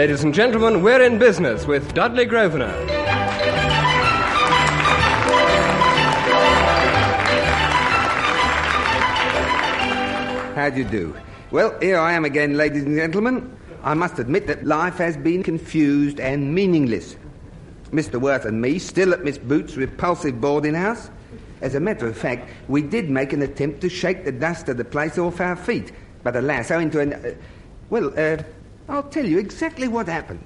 Ladies and gentlemen, we're in business with Dudley Grosvenor. How do you do? Well, here I am again, ladies and gentlemen. I must admit that life has been confused and meaningless. Mr. Worth and me still at Miss Boots' repulsive boarding house. As a matter of fact, we did make an attempt to shake the dust of the place off our feet. But alas, owing to an... I'll tell you exactly what happened.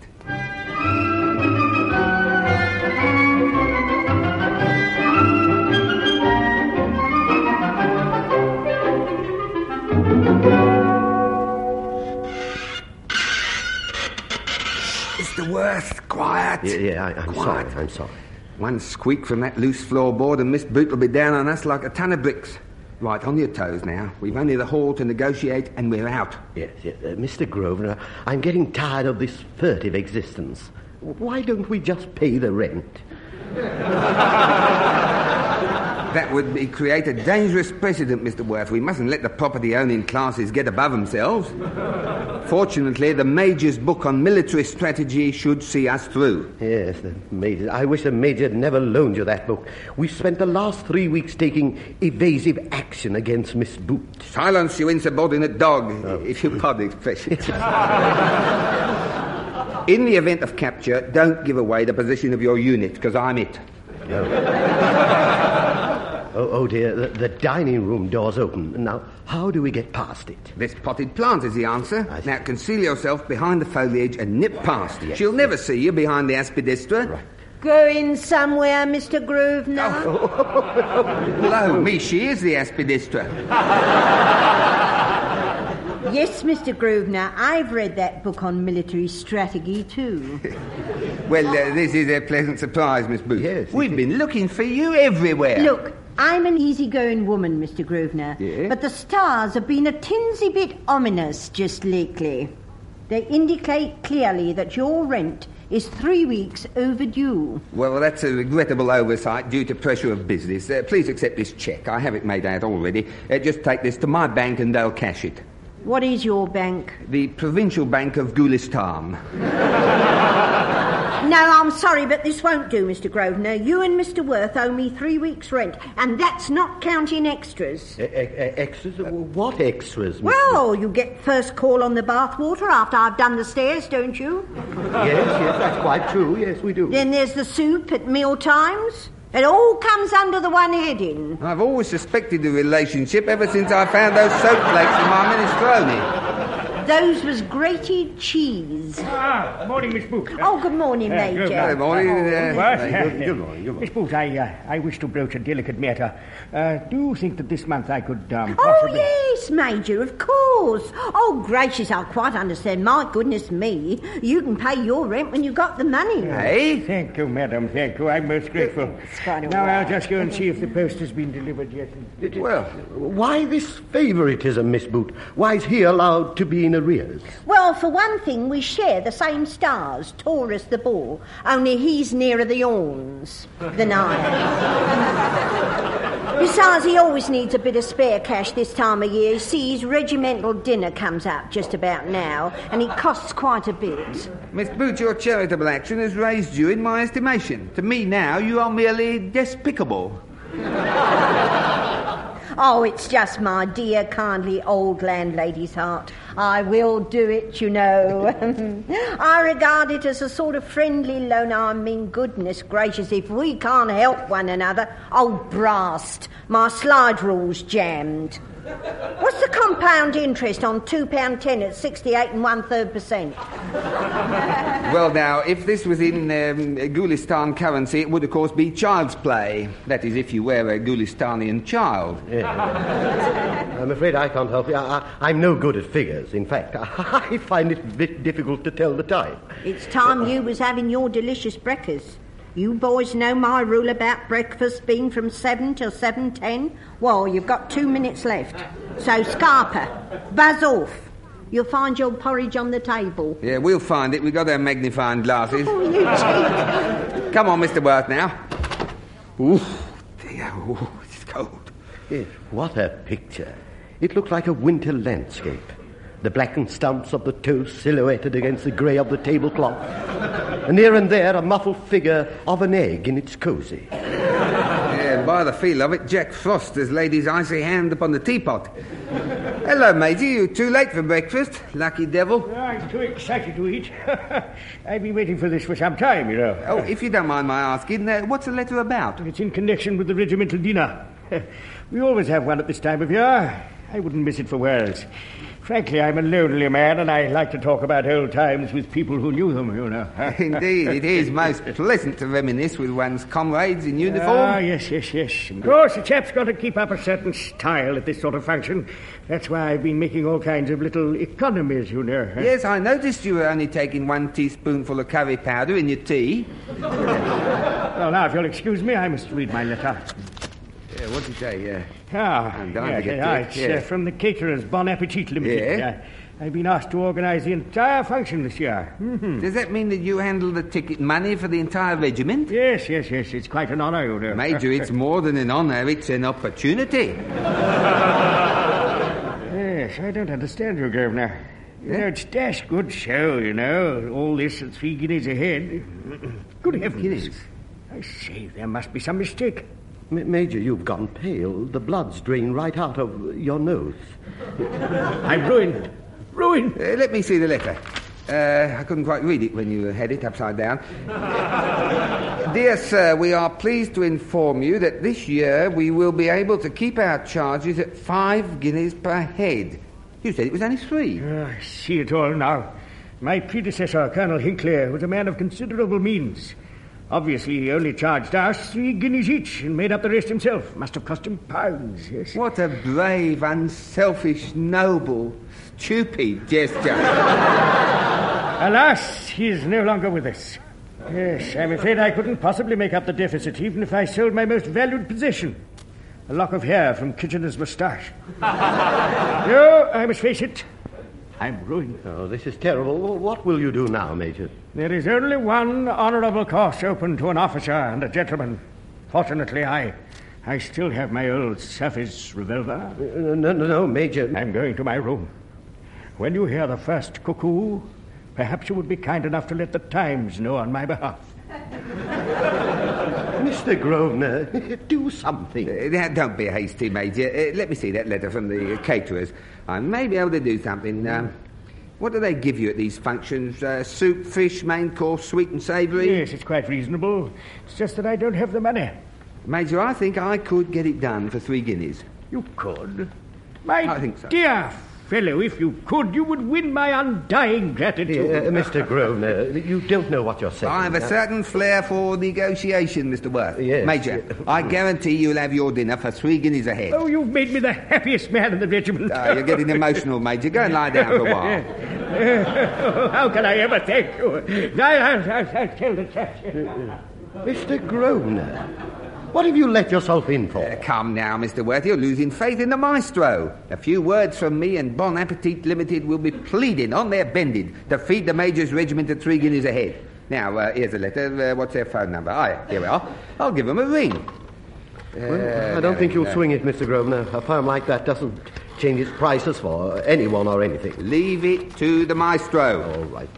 Mr. Worth, quiet. I'm sorry. One squeak from that loose floorboard and Miss Boot will be down on us like a ton of bricks. Right, on your toes now. We've only the hall to negotiate and we're out. Yes. Mr. Grosvenor, I'm getting tired of this furtive existence. Why don't we just pay the rent? That would create a dangerous precedent, Mr. Worth. We mustn't let the property-owning classes get above themselves. Fortunately, the Major's book on military strategy should see us through. Yes, the Major. I wish the Major had never loaned you that book. We spent the last 3 weeks taking evasive action against Miss Boot. Silence, you insubordinate dog, if you pardon the expression. In the event of capture, don't give away the position of your unit, because I'm it. No. Oh dear, the dining room door's open. Now, how do we get past it? This potted plant is the answer. Now, conceal yourself behind the foliage and nip past. Yes. She'll never see you behind the aspidistra. Right. Going somewhere, Mr. Grosvenor? Blow me, she is the aspidistra. Yes, Mr. Grosvenor, I've read that book on military strategy too. Well, this is a pleasant surprise, Miss Booth. Yes. We've been looking for you everywhere. Look, I'm an easygoing woman, Mr. Grosvenor, but the stars have been a tinsy bit ominous just lately. They indicate clearly that your rent is 3 weeks overdue. Well, that's a regrettable oversight due to pressure of business. Please accept this cheque. I have it made out already. Just take this to my bank and they'll cash it. What is your bank? The Provincial Bank of Gulistan. No, I'm sorry, but this won't do, Mr. Grosvenor. You and Mr. Worth owe me 3 weeks' rent, and that's not counting extras. Extras? What extras? Well, you get first call on the bathwater after I've done the stairs, don't you? Yes, that's quite true. Yes, we do. Then there's the soup at meal times. It all comes under the one heading. I've always suspected the relationship ever since I found those soap flakes in my minestrone. Those was grated cheese. Morning, Miss Boot. Oh, good morning, Major. Good morning. Good morning. Miss Boot, I wish to broach a delicate matter. Do you think that this month I could possibly... Oh, yes, Major, of course. Oh, gracious, I quite understand. My goodness me. You can pay your rent when you got the money. Hey? Thank you, madam, thank you. I'm most grateful. Now I'll just go and see if the post has been delivered yet. Well, why this favoritism, Miss Boot? Why is he allowed to be in arrears? Well, for one thing, we share the same stars, Taurus the bull, only he's nearer the horns than I am. Besides, he always needs a bit of spare cash this time of year. You see, his regimental dinner comes up just about now, and it costs quite a bit. Miss Boot, your charitable action has raised you in my estimation. To me now, you are merely despicable. Oh, it's just my dear, kindly old landlady's heart. I will do it, you know. I regard it as a sort of friendly loan. I mean, goodness gracious, if we can't help one another... Oh, brast, my slide rule's jammed. What's the compound interest on £2.10 at 68 1/3%? Well, now, if this was in Gulistan currency, it would, of course, be child's play. That is, if you were a Gulistanian child. Yeah. I'm afraid I can't help you. I'm no good at figures. In fact, I find it a bit difficult to tell the time. It's time you was having your delicious breakfast. You boys know my rule about breakfast being from 7 till 7:10? Well, you've got 2 minutes left. So, Scarpa, buzz off. You'll find your porridge on the table. Yeah, we'll find it. We've got our magnifying glasses. Oh, you cheat. Come on, Mr. Worth, now. Ooh, dear, it's cold. Yes, what a picture. It looks like a winter landscape. the blackened stumps of the toast silhouetted against the grey of the tablecloth, and here and there a muffled figure of an egg in its cosy. Yeah, by the feel of it, Jack Frost has laid his icy hand upon the teapot. Hello, matey. You too late for breakfast, lucky devil. I'm too excited to eat. I've been waiting for this for some time, you know. Oh, if you don't mind my asking, what's the letter about? It's in connection with the regimental dinner. We always have one at this time of year. I wouldn't miss it for worlds. Frankly, I'm a lonely man, and I like to talk about old times with people who knew them, you know. Indeed, it is most pleasant to reminisce with one's comrades in uniform. Ah, yes. Of course, a chap's got to keep up a certain style at this sort of function. That's why I've been making all kinds of little economies, you know. Yes, I noticed you were only taking 1 teaspoonful of curry powder in your tea. Well, now, if you'll excuse me, I must read my letter. Yeah, what'd you say? I'm dying to get to it. It's Yes. From the caterers, Bon Appetit Limited. Yeah? I've been asked to organise the entire function this year. Mm-hmm. Does that mean that you handle the ticket money for the entire regiment? Yes. It's quite an honour, you know. Major, it's more than an honour, it's an opportunity. Yes, I don't understand you, Governor. You know, it's dash good show, you know. All this at 3 guineas a head. Good heavens. Guineas? I say, there must be some mistake. Major, you've gone pale. The blood's drained right out of your nose. I'm ruined. Let me see the letter. I couldn't quite read it when you had it upside down. Dear sir, we are pleased to inform you that this year we will be able to keep our charges at 5 guineas per head. You said it was only 3. I see it all now. My predecessor, Colonel Hinckley, was a man of considerable means. Obviously, he only charged us 3 guineas each and made up the rest himself. Must have cost him pounds, yes. What a brave, unselfish, noble, stupid gesture. Alas, he is no longer with us. Yes, I'm afraid I couldn't possibly make up the deficit even if I sold my most valued possession. A lock of hair from Kitchener's moustache. No, I must face it. I'm ruined. Oh, this is terrible. What will you do now, Major? There is only one honourable course open to an officer and a gentleman. Fortunately, I still have my old Surface revolver. No, Major. I'm going to my room. When you hear the first cuckoo, perhaps you would be kind enough to let the Times know on my behalf. Mr. Grosvenor, do something. Don't be hasty, Major. Let me see that letter from the caterers. I may be able to do something. What do they give you at these functions? Soup, fish, main course, sweet and savoury? Yes, it's quite reasonable. It's just that I don't have the money. Major, I think I could get it done for 3 guineas. You could? I think so. Dear fellow, if you could, you would win my undying gratitude. Mr. Grosvenor, you don't know what you're saying. I have a certain flair for negotiation, Mr. Worth. Yes. Major, I guarantee you'll have your dinner for 3 guineas a head. Oh, you've made me the happiest man in the regiment. You're getting emotional, Major. Go and lie down for a while. How can I ever thank you? I'll tell the chap. Mr. Grosvenor, what have you let yourself in for? Come now, Mr. Worth, you're losing faith in the maestro. A few words from me and Bon Appetit Limited will be pleading on their bended to feed the Major's regiment at 3 guineas a head. Now, here's a letter. What's their phone number? Here we are. I'll give them a ring. I don't think you'll swing it, Mr. Grosvenor. A firm like that doesn't change its prices for anyone or anything. Leave it to the maestro. All right.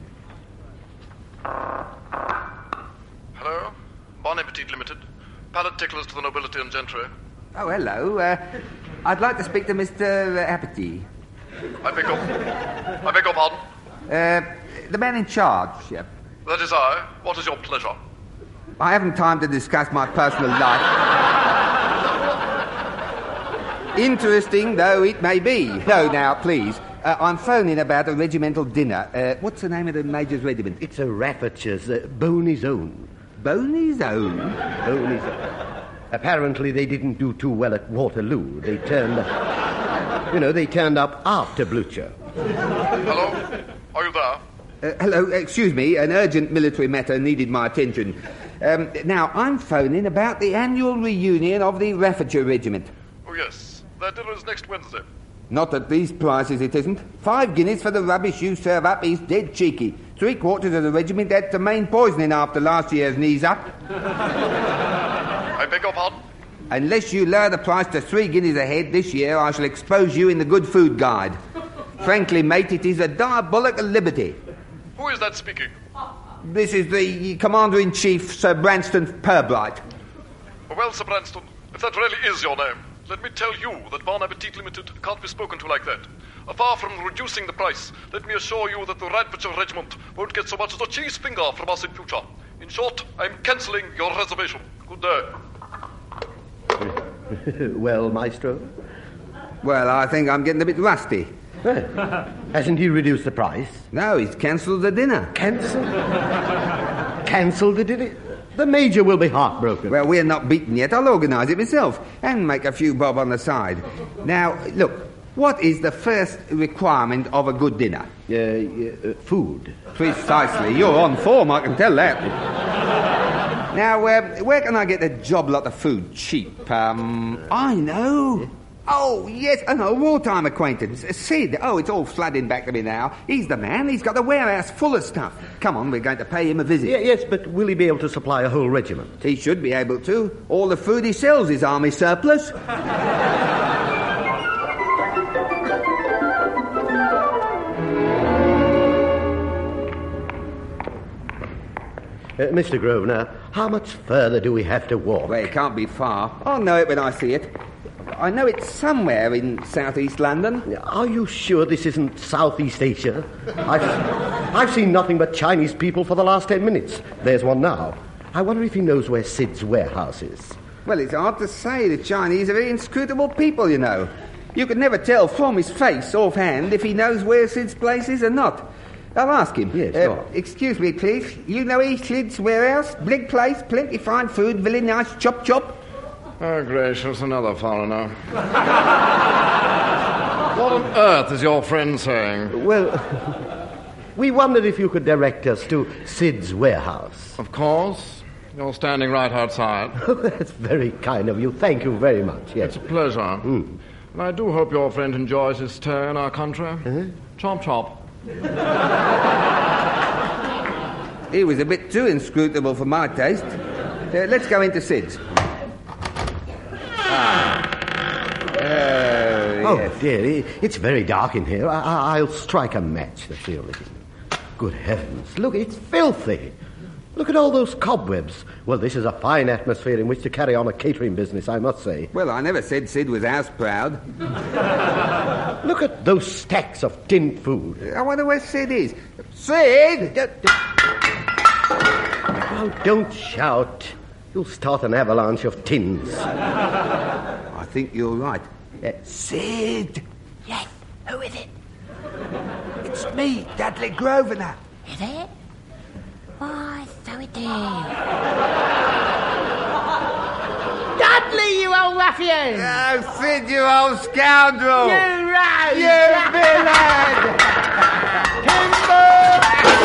Hello? Bon Appetit Limited. Palate ticklers to the nobility and gentry. Oh, hello. I'd like to speak to Mr. Appetit. I beg your pardon? The man in charge. That is I. What is your pleasure? I haven't time to discuss my personal life. Interesting though it may be. No, now, please. I'm phoning about a regimental dinner. What's the name of the Major's regiment? It's a Rafferty's, Boney's Own. Boney's Own? Boney's Own. Apparently they didn't do too well at Waterloo. They turned up after Blucher. Hello? Are you there? Hello, excuse me. An urgent military matter needed my attention. Now, I'm phoning about the annual reunion of the Rafferty Regiment. Oh, yes. Their dinner is next Wednesday. Not at these prices, it isn't. 5 guineas for the rubbish you serve up is dead cheeky. 3/4 of the regiment had to main poisoning after last year's knees up. I beg your pardon? Unless you lower the price to 3 guineas a head this year, I shall expose you in the Good Food Guide. Frankly, mate, it is a diabolical liberty. Who is that speaking? This is the Commander-in-Chief, Sir Branston Purbright. Well, Sir Branston, if that really is your name, let me tell you that Bon Appetit Limited can't be spoken to like that. Far from reducing the price, let me assure you that the Radbitcher Regiment won't get so much as a cheese finger from us in future. In short, I'm cancelling your reservation. Good day. Well, Maestro? Well, I think I'm getting a bit rusty. Hasn't he reduced the price? No, he's cancelled the dinner. Cancelled? Cancelled the dinner? The Major will be heartbroken. Well, we're not beaten yet. I'll organise it myself and make a few bob on the side. Now, look, what is the first requirement of a good dinner? Food. Precisely. You're on form, I can tell that. Now, where can I get a job lot of food cheap? I know. Oh, yes, a wartime acquaintance, Sid. Oh, it's all flooding back to me now. He's the man. He's got a warehouse full of stuff. Come on, we're going to pay him a visit. Yes, but will he be able to supply a whole regiment? He should be able to. All the food he sells is army surplus. Mr. Grosvenor, how much further do we have to walk? Well, it can't be far. I'll know it when I see it. I know it's somewhere in southeast London. Are you sure this isn't Southeast Asia? I've seen nothing but Chinese people for the last 10 minutes. There's one now. I wonder if he knows where Sid's warehouse is. Well, it's hard to say. The Chinese are very inscrutable people, you know. You could never tell from his face offhand if he knows where Sid's place is or not. I'll ask him. Yes, go on. Excuse me, please. You know East Sid's warehouse? Big place, plenty fine food, very nice chop. Oh, gracious, another foreigner. What on earth is your friend saying? Well, we wondered if you could direct us to Sid's warehouse. Of course. You're standing right outside. Oh, that's very kind of you. Thank you very much. Yes. It's a pleasure. And I do hope your friend enjoys his stay in our country. Chomp chomp. He was a bit too inscrutable for my taste. Let's go into Sid's. Oh, dear, it's very dark in here. I'll strike a match, that's the only thing. Good heavens, look, it's filthy. Look at all those cobwebs. Well, this is a fine atmosphere in which to carry on a catering business, I must say. Well, I never said Sid was house proud. Look at those stacks of tinned food. I wonder where Sid is. Sid! Oh, don't shout. You'll start an avalanche of tins. I think you're right. Sid! Yes, who is it? It's me, Dudley Grosvenor. Is it? Why, so it is. Dudley, you old ruffian! Oh, Sid, you old scoundrel! You rogue! You villain! Timber!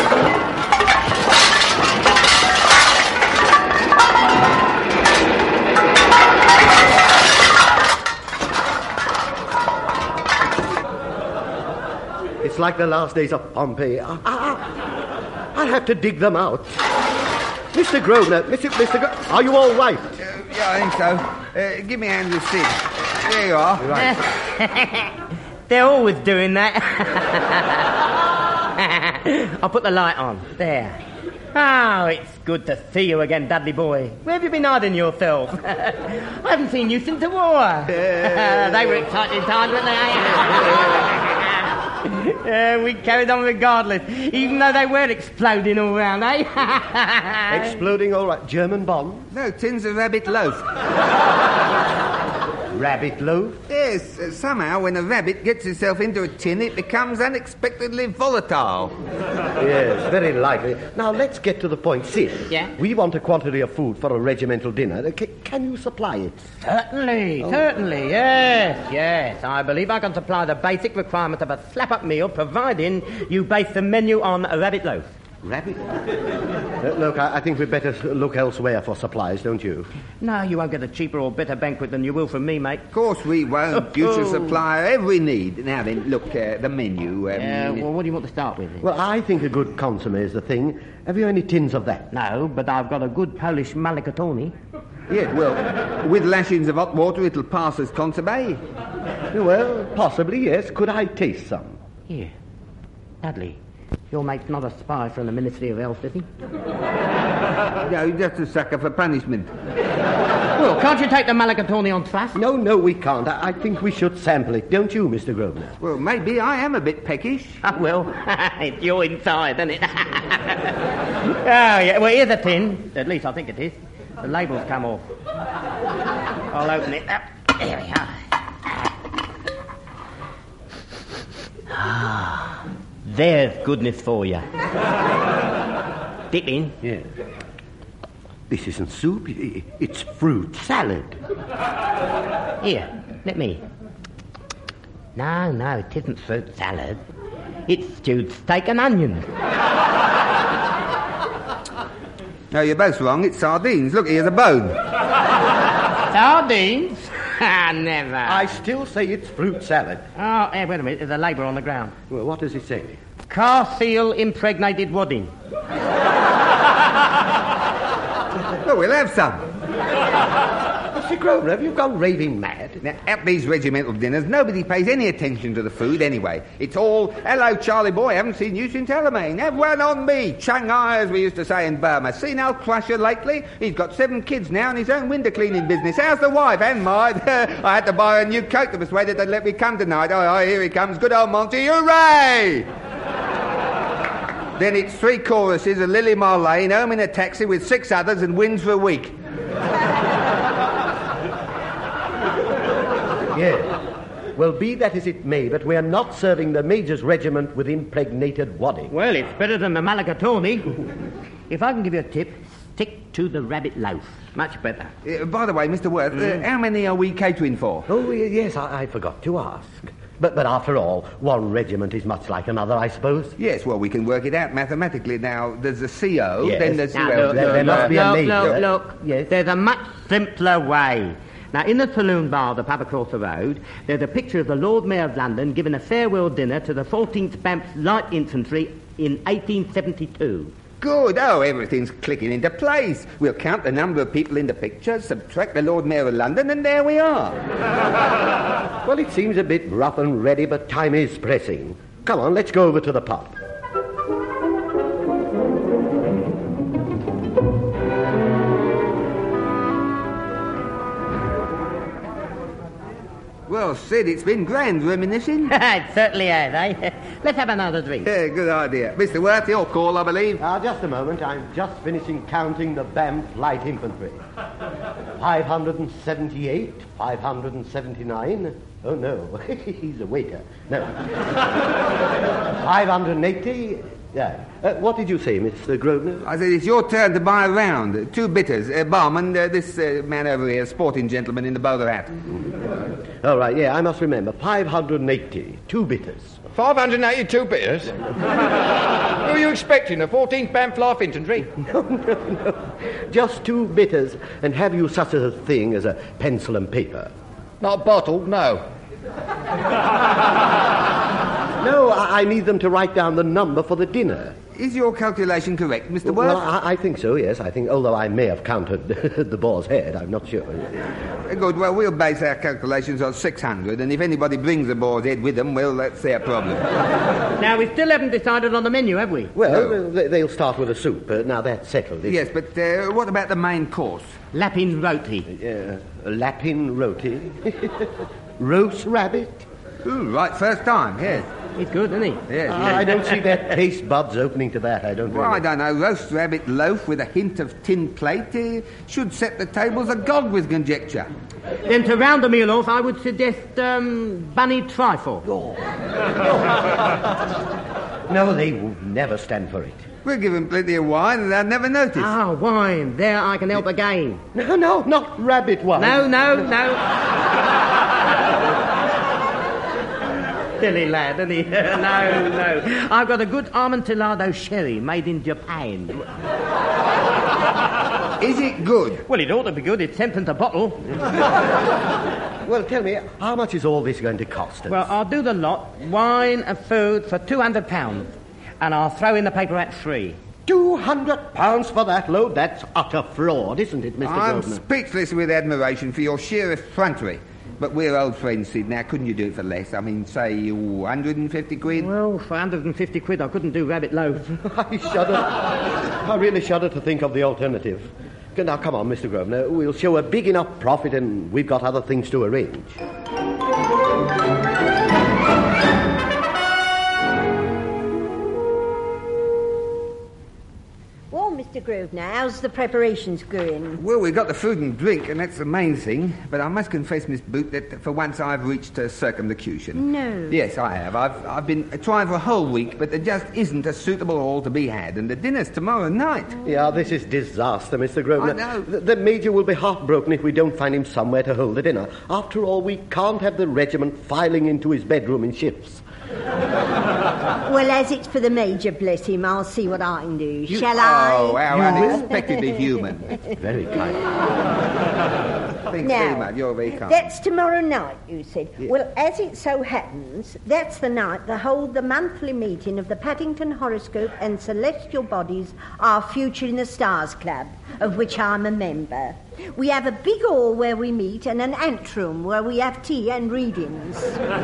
It's like the last days of Pompeii. I'll have to dig them out. Mr. Grosvenor, are you all right? Yeah, I think so. Give me a hand with Sid. There you are. Right. They're always doing that. I'll put the light on. There. Oh, it's good to see you again, Dudley boy. Where have you been hiding yourself? I haven't seen you since the war. They were exciting times, weren't they? We carried on regardless, even though they were exploding all round, eh? Exploding all right. German bombs? No, tins of rabbit loaf. Rabbit loaf? Yes, somehow when a rabbit gets itself into a tin, it becomes unexpectedly volatile. Yes, very likely. Now, let's get to the point. Sid, Yeah? we want a quantity of food for a regimental dinner. Can you supply it? Certainly, yes. I believe I can supply the basic requirement of a slap-up meal, providing you base the menu on a rabbit loaf. Rabbit? Look, I think we'd better look elsewhere for supplies, don't you? No, you won't get a cheaper or better banquet than you will from me, mate. Of course we won't. You shall supply every need. Now then, look, the menu. Well, what do you want to start with? Well, I think a good consomme is the thing. Have you any tins of that? No, but I've got a good Polish mulligatawny. Yeah, well, with lashings of hot water, it'll pass as consomme. Well, possibly, yes. Could I taste some? Here. Dudley, your mate's not a spy from the Ministry of Health, is he? No, he's just a sucker for punishment. Well, can't you take the Mulligatawny on trust? No, we can't. I think we should sample it, don't you, Mr. Grosvenor? Well, maybe I am a bit peckish. Well, it's your inside, isn't it? Oh, yeah, well, here's a tin. At least I think it is. The label's come off. I'll open it up. There we are. Ah, there's goodness for you. Dip in. Yeah. This isn't soup, it's fruit salad. Here, let me. No, it isn't fruit salad. It's stewed steak and onions. No, you're both wrong. It's sardines. Look, here's a bone. Sardines? Never. I still say it's fruit salad. Oh, hey, wait a minute. There's a label on the ground. Well, what does it say? Car seal impregnated wadding. Well, we'll have some. Mr. Grosvenor, have you gone raving mad? Now, at these regimental dinners, nobody pays any attention to the food anyway. It's all, hello, Charlie boy, haven't seen you since Alamein. Have one on me. Changhai, as we used to say in Burma. Seen Al Crusher lately? He's got 7 kids now and his own window cleaning business. How's the wife and mine? I had to buy a new coat to persuade her to let me come tonight. Oh, here he comes. Good old Monty. Hooray! Then it's 3 choruses of Lily Marlene home in a taxi with 6 others and wins for a week. Yes. Well, be that as it may, but we're not serving the Major's regiment with impregnated wadding. Well, it's better than the Mulligatawny. If I can give you a tip, stick to the rabbit loaf. Much better. By the way, Mr. Worth, how many are we catering for? Oh, yes, I forgot to ask. But after all, one regiment is much like another, I suppose. Yes, well, we can work it out mathematically. Now, there's a CO, yes. then there's... Now, well, there must be a major. Look. Yes. There's a much simpler way. Now, in the saloon bar of the pub across the road, there's a picture of the Lord Mayor of London giving a farewell dinner to the 14th Bamps Light Infantry in 1872. Good. Oh, everything's clicking into place. We'll count the number of people in the picture, subtract the Lord Mayor of London, and there we are. Well, it seems a bit rough and ready, but time is pressing. Come on, let's go over to the pub. Well, Sid, it's been grand reminiscing. It certainly has, eh? Let's have another drink. Yeah, good idea. Mr. Worth, your call, I believe. Just a moment. I'm just finishing counting the Banff Light Infantry. 578, 579. Oh, no. He's a waiter. No. 580. Yeah. What did you say, Mr. Grosvenor? I said it's your turn to buy a round. 2 bitters. Barman, this man over here, sporting gentleman in the bowler hat. All right, yeah, I must remember. 580, 2 bitters. 582 bitters? Who are you expecting, the 14th Banff Light Infantry? No. Just 2 bitters. And have you such a thing as a pencil and paper? Not bottled, no. No, I need them to write down the number for the dinner. Is your calculation correct, Mr. Worth? Well, I think so, yes. I think, although I may have counted the boar's head, I'm not sure. Good. Well, we'll base our calculations on 600, and if anybody brings a boar's head with them, well, that's their problem. Now, we still haven't decided on the menu, have we? Well, they'll start with a soup. Now, that's settled. Yes, but what about the main course? Lapin roti. Lapin roti. Roast rabbit. Ooh, right, first time, yes. He's good, isn't he? Yes. I don't see their taste buds opening to that, I don't Well, I don't know. Roast rabbit loaf with a hint of tin plate should set the tables agog with conjecture. Then to round the meal off, I would suggest bunny trifle. No, they will never stand for it. We'll give them plenty of wine and they'll never notice. Ah, wine. There I can help again. No, not rabbit wine. No. Silly lad, isn't he? No. I've got a good Amontillado sherry made in Japan. Is it good? Well, it ought to be good. It's 10p a bottle. Well, tell me, how much is all this going to cost us? Well, I'll do the lot. Wine and food for £200. And I'll throw in the paper at free. £200 for that load? That's utter fraud, isn't it, Mr. I'm Grosvenor? speechless with admiration for your sheer effrontery. But we're old friends, Sid. Now, couldn't you do it for less? I mean, say, 150 quid? Well, for 150 quid, I couldn't do rabbit loaf. I shudder. I really shudder to think of the alternative. Now, come on, Mr. Grosvenor. We'll show a big enough profit and we've got other things to arrange. Well, Mr. Grosvenor, how's the preparations going? Well, we've got the food and drink, and that's the main thing. But I must confess, Miss Boot, that for once I've reached a circumlocution. No. Yes, I have. I've been trying for a whole week, but there just isn't a suitable hall to be had, and the dinner's tomorrow night. Yeah, this is disaster, Mr. Grosvenor. I know. The Major will be heartbroken if we don't find him somewhere to hold the dinner. After all, we can't have the regiment filing into his bedroom in shifts. Well, as it's for the Major, bless him, I'll see what I can do. Shall I? Oh, how unexpectedly human. Very kind. Thanks Now, very much. You're very kind. That's tomorrow night, you said. Yeah. Well, as it so happens, that's the night they hold the monthly meeting of the Paddington Horoscope and Celestial Bodies, our Future in the Stars Club, of which I'm a member. We have a big hall where we meet and an anteroom where we have tea and readings.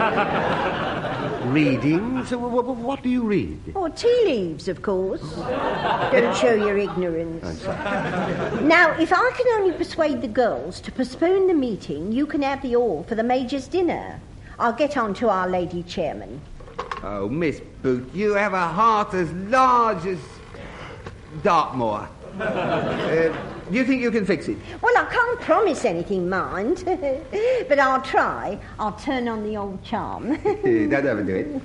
Readings? What do you read? Oh, tea leaves, of course. Don't show your ignorance. I'm sorry. Now, if I can only persuade the girls to postpone the meeting, you can have the hall for the Major's dinner. I'll get on to our Lady Chairman. Oh, Miss Boot, you have a heart as large as Dartmoor. Do you think you can fix it? Well, I can't promise anything, mind. But I'll try. I'll turn on the old charm. Don't overdo it.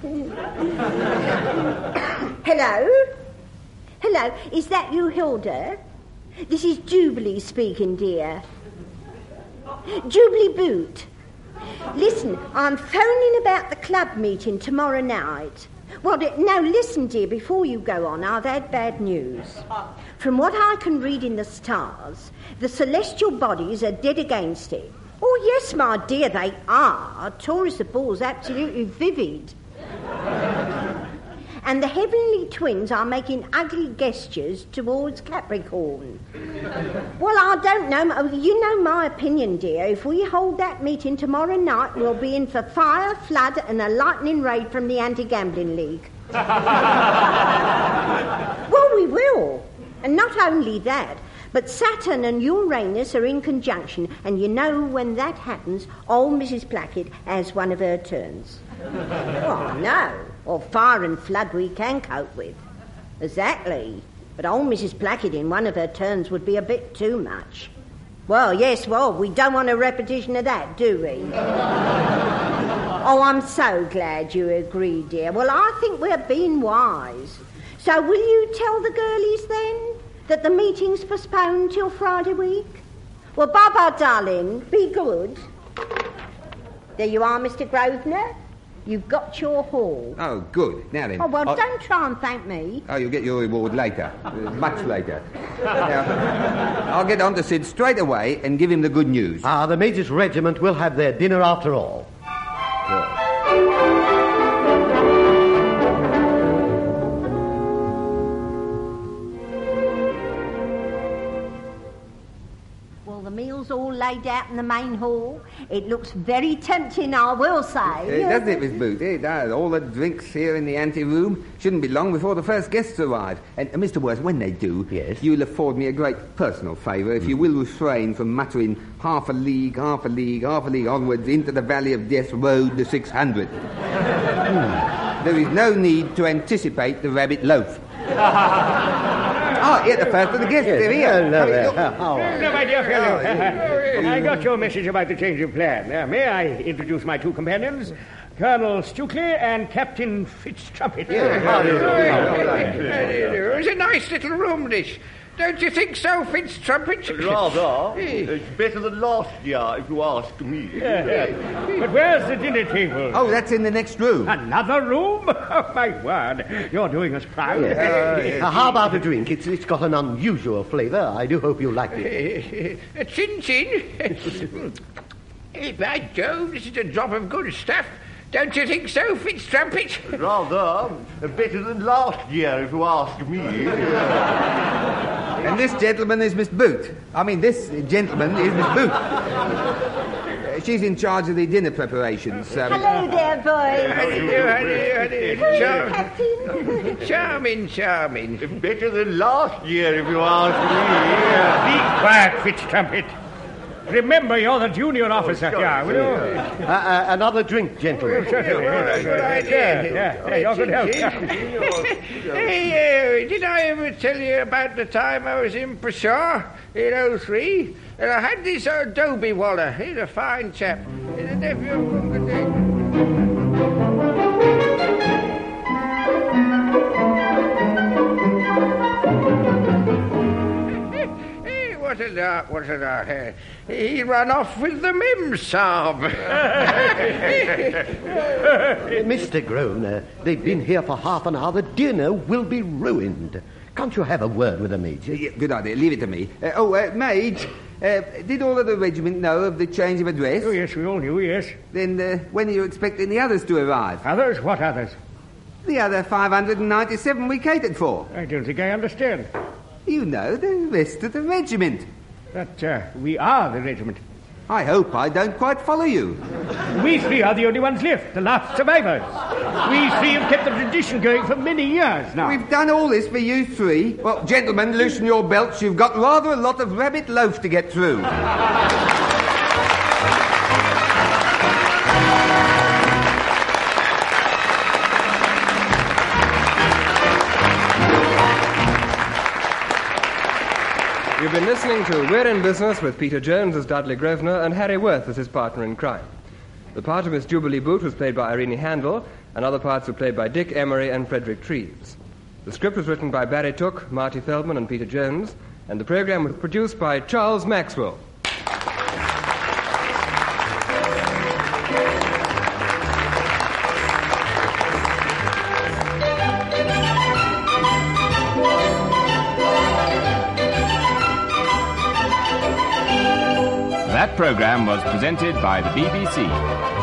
Hello? Hello, is that you, Hilda? This is Jubilee speaking, dear. Jubilee Boot. Listen, I'm phoning about the club meeting tomorrow night. Well, now listen, dear, before you go on, I've had bad news. From what I can read in the stars, the celestial bodies are dead against it. Oh, yes, my dear, they are. Taurus the Bull's absolutely vivid. And the heavenly twins are making ugly gestures towards Capricorn. Well, I don't know. You know my opinion, dear. If we hold that meeting tomorrow night, we'll be in for fire, flood, and a lightning raid from the Anti-Gambling League. Well, we will. And not only that, but Saturn and Uranus are in conjunction, and you know when that happens, old Mrs. Plackett has one of her turns. Oh, no. Or fire and flood we can cope with. Exactly. But old Mrs. Plackett in one of her turns would be a bit too much. Well, yes, we don't want a repetition of that, do we? Oh, I'm so glad you agree, dear. Well, I think we're being wise. So will you tell the girlies then that the meeting's postponed till Friday week? Well, bye-bye, darling. Be good. There you are, Mr. Grosvenor. You've got your haul. Oh, good. Now then. Oh, well, don't try and thank me. Oh, you'll get your reward later. Much later. Now, I'll get on to Sid straight away and give him the good news. The Major's regiment will have their dinner after all. Good. The meal's all laid out in the main hall. It looks very tempting, I will say. Doesn't it, Miss Booth? It does. All the drinks here in the ante-room. Shouldn't be long before the first guests arrive. And, Mr. Worth, when they do, yes, you'll afford me a great personal favour if you will refrain from muttering half a league onwards into the Valley of Death Road, the 600. There is no need to anticipate the rabbit loaf. Here, the first of the guests. They're here. No, my dear fellow. I got your message about the change of plan. May I introduce my two companions? Colonel Stukely and Captain Fitztrumpet. It's a nice little room, this. Don't you think so, Fitztrumpet? Rather. It's better than last year, if you ask me. But where's the dinner table? Oh, that's in the next room. Another room? Oh, my word. You're doing us proud. How about a drink? It's got an unusual flavour. I do hope you like it. A chin-chin? Hey, by Jove, this is a drop of good stuff. Don't you think so, Fitztrumpet? Rather. Better than last year, if you ask me. And this gentleman is Miss Boot. This gentleman is Miss Boot. She's in charge of the dinner preparations. Hello there, boys. How do you Hello, Captain. Charming. Better than last year, if you ask me. Be quiet, Fitztrumpet. Remember, you're the junior officer here, will you? Another drink, gentlemen. Good idea. Yeah, your good health. Hey, did I ever tell you about the time I was in Peshawar in 03? And I had this Dobie Waller. He's a fine chap. He's a nephew of Bunga. What a lark. He ran off with the Mim-Saab. Mr. Grosvenor, they've been here for half an hour. The dinner will be ruined. Can't you have a word with the Major? Yeah, good idea. Leave it to me. Mage, did all of the regiment know of the change of address? Oh, yes, we all knew, yes. Then when are you expecting the others to arrive? Others? What others? The other 597 we catered for. I don't think I understand. You know, the rest of the regiment. That we are the regiment. I hope I don't quite follow you. We three are the only ones left, the last survivors. We three have kept the tradition going for many years now. We've done all this for you three. Well, gentlemen, loosen your belts. You've got rather a lot of rabbit loaf to get through. You've been listening to We're in Business with Peter Jones as Dudley Grosvenor and Harry Worth as his partner in crime. The part of Miss Jubilee Boot was played by Irene Handel, and other parts were played by Dick Emery and Frederick Treves. The script was written by Barry Took, Marty Feldman and Peter Jones, and the program was produced by Charles Maxwell. That program was presented by the BBC.